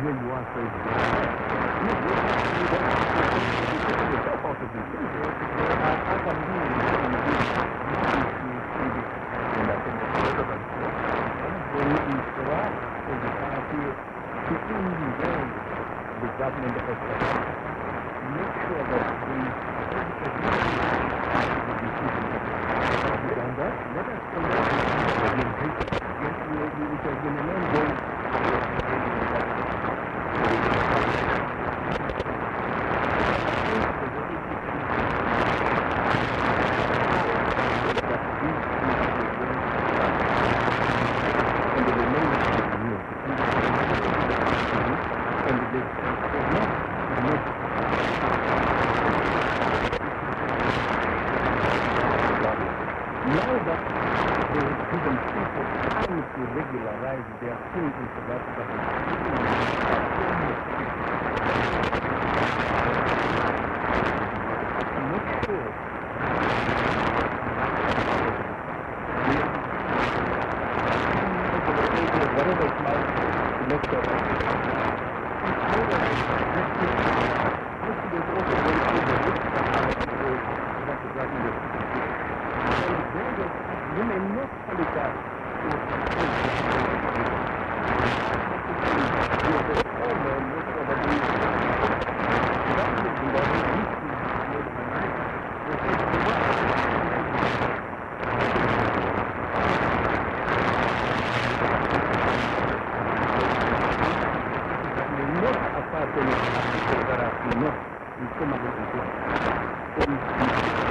government of make sure that we done that. Let us come back to it has been an ongoing regularize their things into that make sure whatever it might look at you may not qualify no,